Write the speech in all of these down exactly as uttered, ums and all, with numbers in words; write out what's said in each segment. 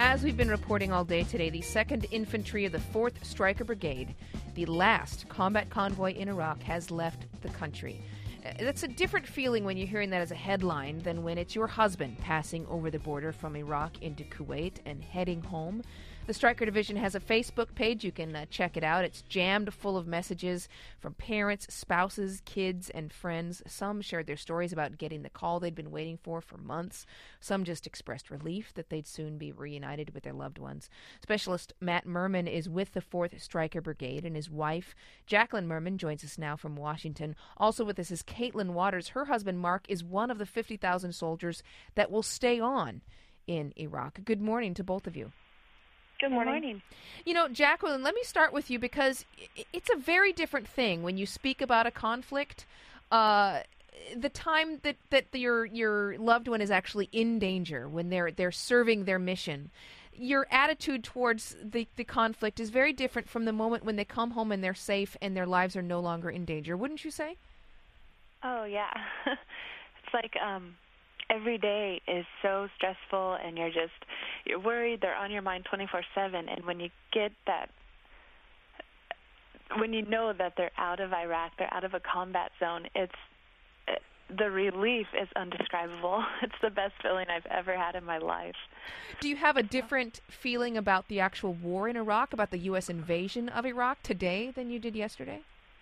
As we've been reporting all day today, the second Infantry of the fourth Stryker Brigade, the last combat convoy in Iraq, has left the country. That's a different feeling when you're hearing that as a headline than when it's your husband passing over the border from Iraq into Kuwait and heading home. The Stryker Division has a Facebook page. You can uh, check it out. It's jammed full of messages from parents, spouses, kids, and friends. Some shared their stories about getting the call they'd been waiting for for months. Some just expressed relief that they'd soon be reunited with their loved ones. Specialist Matt Merman is with the fourth Stryker Brigade, and his wife, Jacqueline Merman, joins us now from Washington. Also with us is Caitlin Waters. Her husband, Mark, is one of the fifty thousand soldiers that will stay on in Iraq. Good morning to both of you. Good morning. Good morning. You know, Jacqueline, let me start with you because it's a very different thing when you speak about a conflict. Uh, the time that, that your your loved one is actually in danger, when they're they're serving their mission, your attitude towards the, the conflict is very different from the moment when they come home and they're safe and their lives are no longer in danger, wouldn't you say? Oh, yeah. It's like um, every day is so stressful, and you're just you're worried. They're on your mind twenty-four seven, and when you get that, when you know that they're out of Iraq, they're out of a combat zone, it's it, the relief is undescribable. It's the best feeling I've ever had in my life. Do you have a different feeling about the actual war in Iraq, about the U S invasion of Iraq today than you did yesterday?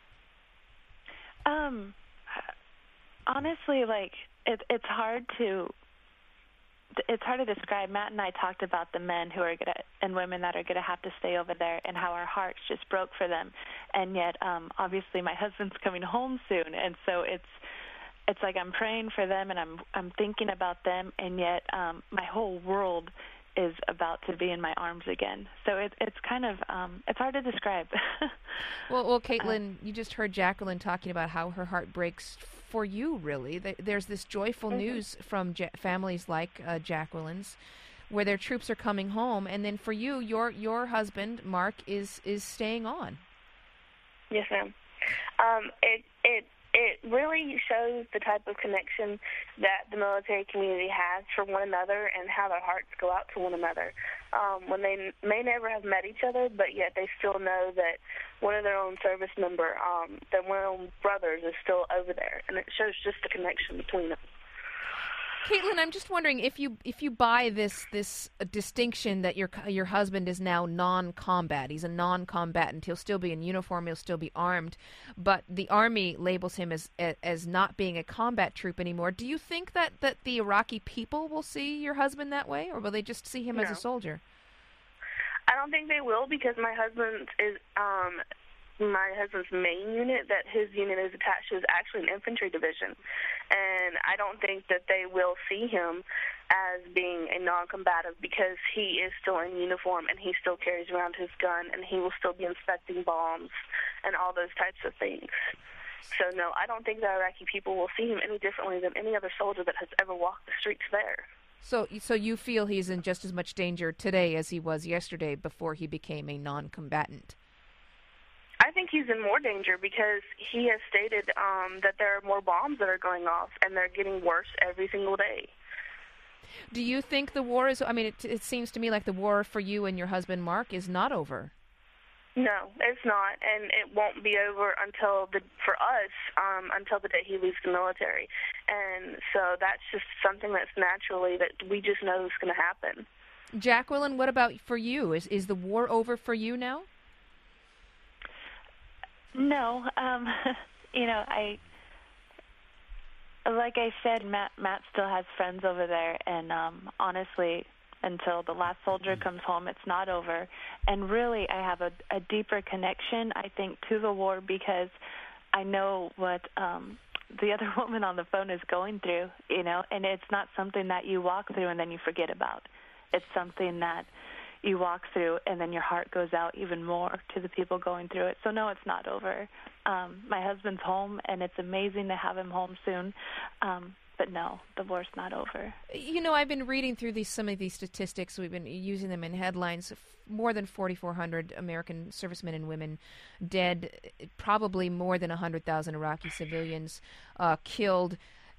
Um, honestly, like it, it's hard to. It's hard to describe. Matt and I talked about the men who are gonna and women that are gonna have to stay over there, and how our hearts just broke for them. And yet, um, obviously, my husband's coming home soon, and so it's it's like I'm praying for them, and I'm I'm thinking about them, and yet um, my whole world is about to be in my arms again. So it, it's kind of um, it's hard to describe. well, well, Caitlin, uh, you just heard Jacqueline talking about how her heart breaks for you, really. There's this joyful mm-hmm. news from ja- families like uh, Jacqueline's, where their troops are coming home, and then for you, your your husband Mark is is staying on. Yes, ma'am. Um, it it it really shows the type of connection that the military community has for one another, and how their hearts go out to one another. Um, when they n- may never have met each other, but yet they still know that one of their own service member, um, that one of their own brothers is still over there, and it shows just the connection between them. Caitlin, I'm just wondering if you if you buy this this uh, distinction that your your husband is now non-combat. He's a non-combatant. He'll still be in uniform. He'll still be armed, but the Army labels him as as not being a combat troop anymore. Do you think that, that the Iraqi people will see your husband that way, or will they just see him no. as a soldier? I don't think they will, because my husband is um, my husband's main unit that his unit is attached to is actually an infantry division. And I don't think that they will see him as being a non-combative, because he is still in uniform and he still carries around his gun, and he will still be inspecting bombs and all those types of things. So, no, I don't think the Iraqi people will see him any differently than any other soldier that has ever walked the streets there. So, so you feel he's in just as much danger today as he was yesterday before he became a non-combatant? I think he's in more danger, because he has stated um, that there are more bombs that are going off, and they're getting worse every single day. Do you think the war is, I mean, it, it seems to me like the war for you and your husband, Mark, is not over. No, it's not, and it won't be over until, the for us, um, until the day he leaves the military. And so that's just something that's naturally, that we just know is going to happen. Jacqueline, what about for you? Is is the war over for you now? No, um, you know, I, like I said, Matt, Matt still has friends over there, and um, honestly, until the last soldier comes home, it's not over. And really, I have a, a deeper connection, I think, to the war, because I know what um, the other woman on the phone is going through, you know, and it's not something that you walk through and then you forget about. It's something that you walk through, and then your heart goes out even more to the people going through it. So, no, it's not over. Um, my husband's home, and it's amazing to have him home soon. Um, but, no, the war's not over. You know, I've been reading through these some of these statistics. We've been using them in headlines. More than forty-four hundred American servicemen and women dead, probably more than one hundred thousand Iraqi civilians uh, killed.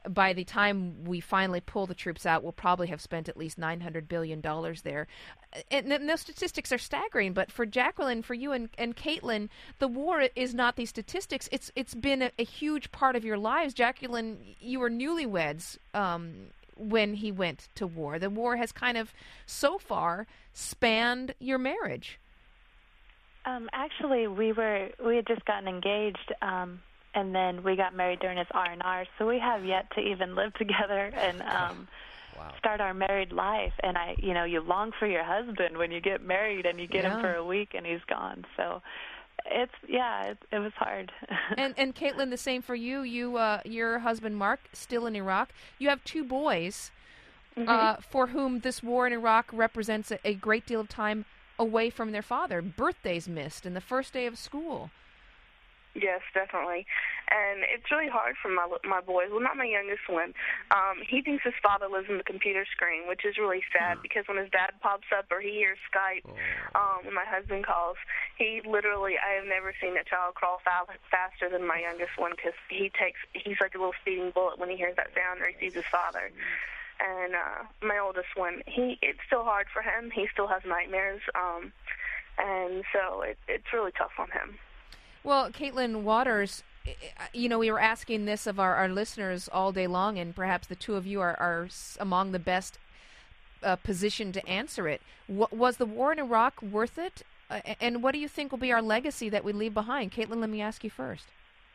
by the time we finally pull the troops out, we'll probably have spent at least nine hundred billion dollars there. And, and those statistics are staggering. But for Jacqueline, for you and, and Caitlin, the war is not these statistics. It's It's been a, a huge part of your lives. Jacqueline, you were newlyweds um, when he went to war. The war has kind of, so far, spanned your marriage. Um, actually, we were we had just gotten engaged, um, and then we got married during his R and R. So we have yet to even live together and um, wow. start our married life. And I, you know, you long for your husband when you get married, and you get yeah. him for a week, and he's gone. So it's yeah, it, it was hard. and and Caitlin, the same for you. You, uh, your husband Mark, still in Iraq. You have two boys, mm-hmm. uh, for whom this war in Iraq represents a, a great deal of time away from their father, birthdays missed, and the first day of school. Yes, definitely. And it's really hard for my my boys. Well, not my youngest one. Um, he thinks his father lives in the computer screen, which is really sad because when his dad pops up or he hears Skype, um, when my husband calls, he literally, I have never seen a child crawl fa- faster than my youngest one because he takes, he's like a little speeding bullet when he hears that sound or he sees his father. And uh, my oldest one, he it's still hard for him. He still has nightmares, um, and so it, it's really tough on him. Well, Caitlin Waters, you know, we were asking this of our, our listeners all day long, and perhaps the two of you are, are among the best uh, positioned to answer it. W- was the war in Iraq worth it? Uh, and what do you think will be our legacy that we leave behind? Caitlin, let me ask you first.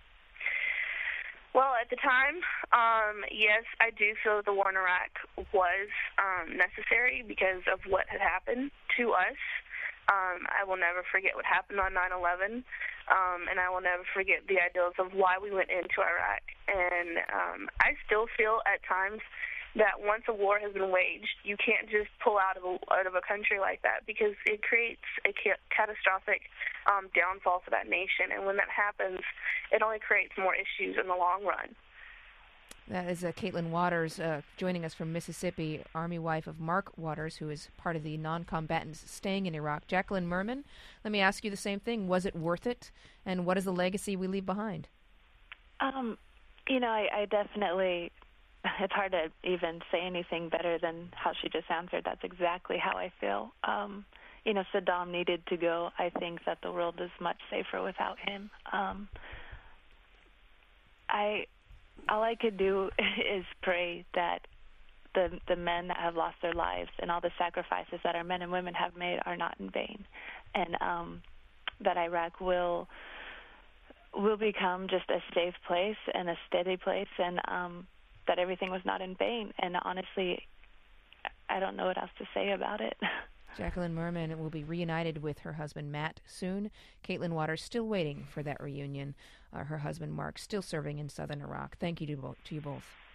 Well, at the time, um, yes, I do feel that the war in Iraq was um, necessary because of what had happened to us. Um, I will never forget what happened on nine eleven, um, and I will never forget the ideals of why we went into Iraq. And um, I still feel at times that once a war has been waged, you can't just pull out of a, out of a country like that because it creates a ca- catastrophic um, downfall for that nation. And when that happens, it only creates more issues in the long run. That is uh, Caitlin Waters uh, joining us from Mississippi, Army wife of Mark Waters, who is part of the non-combatants staying in Iraq. Jacqueline Merman, let me ask you the same thing. Was it worth it? And what is the legacy we leave behind? Um, you know, I, I definitely... It's hard to even say anything better than how she just answered. That's exactly how I feel. Um, you know, Saddam needed to go. I think that the world is much safer without him. Um, I, all I could do is pray that the the men that have lost their lives and all the sacrifices that our men and women have made are not in vain, and um, that Iraq will will become just a safe place and a steady place, and um, that everything was not in vain. And honestly, I don't know what else to say about it. Jacqueline Merman will be reunited with her husband Matt soon. Caitlin Waters still waiting for that reunion. Uh, her husband Mark still serving in southern Iraq. Thank you to, bo- to you both.